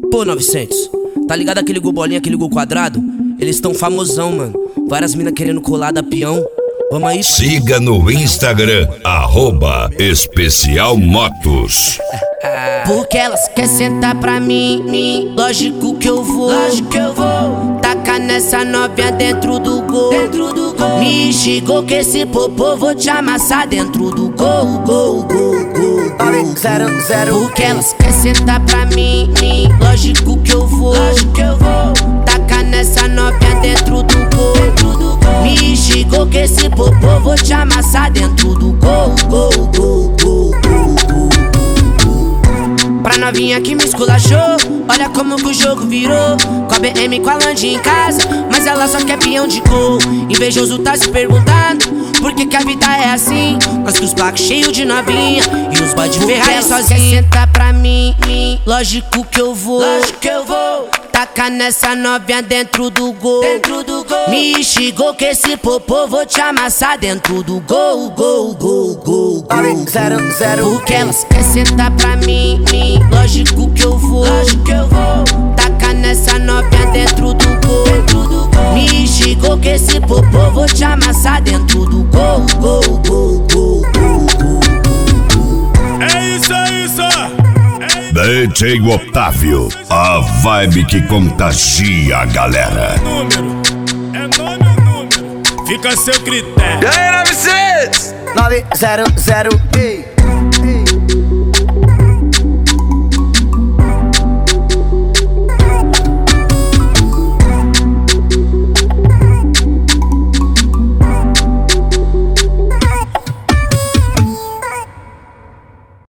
Pô, 900, tá ligado aquele gol bolinha, aquele gol quadrado? Eles tão famosão, mano. Várias minas querendo colar da peão. Vamos aí. Siga no Instagram, @especialmotos. Porque elas querem sentar pra mim, lógico que eu vou. Taca nessa novinha dentro do gol. Me xingou que esse popô vou te amassar dentro do gol. Porque elas querem sentar pra mim, lógico que eu vou. Taca nessa novinha dentro do gol. Me xingou que esse popô vou te amassar dentro do gol. Pra novinha que me esculachou, olha como que o jogo virou. Com a BM, com a Land em casa, mas ela só quer peão de gol. Invejoso tá se perguntando por que a vida é assim. Nós com os placos cheios de novinha e os boy de ferrari sozinho. Senta pra mim, lógico que eu vou. Taca nessa novinha dentro do gol. Me xingou que esse popô vou te amassar dentro do gol. Porque elas querem sentar pra mim, lógico que eu vou. Taca nessa novinha dentro do gol. Me xingou que esse popô vou te amassar dentro do gol. É isso. DJ Otávio, a vibe que contagia a galera. É nome ou número? Fica a seu critério. E aí, 900? 900, ei.